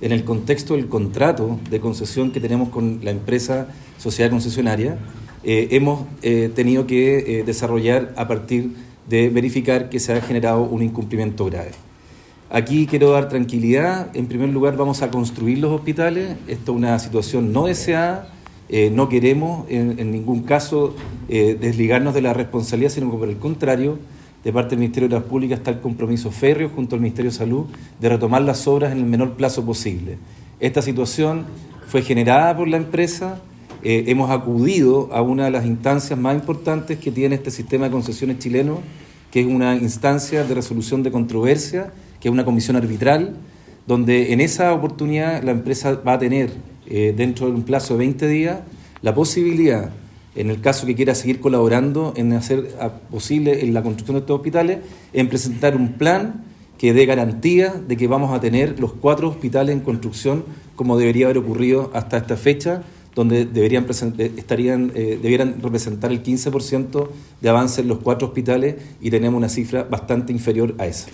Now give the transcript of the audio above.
en el contexto del contrato de concesión que tenemos con la empresa sociedad concesionaria, hemos tenido que desarrollar a partir de verificar que se ha generado un incumplimiento grave. Aquí quiero dar tranquilidad. En primer lugar, vamos a construir los hospitales. Esto es una situación no deseada. No queremos en ningún caso desligarnos de la responsabilidad, sino que por el contrario, de parte del Ministerio de Obras Públicas está el compromiso férreo junto al Ministerio de Salud de retomar las obras en el menor plazo posible. Esta situación fue generada por la empresa. Hemos acudido a una de las instancias más importantes que tiene este sistema de concesiones chileno, que es una instancia de resolución de controversia, que es una comisión arbitral, donde en esa oportunidad la empresa va a tener, dentro de un plazo de 20 días, la posibilidad, en el caso que quiera seguir colaborando en hacer posible en la construcción de estos hospitales, en presentar un plan que dé garantía de que vamos a tener los 4 hospitales en construcción como debería haber ocurrido hasta esta fecha, donde debieran representar el 15% de avance en los 4 hospitales y tenemos una cifra bastante inferior a esa.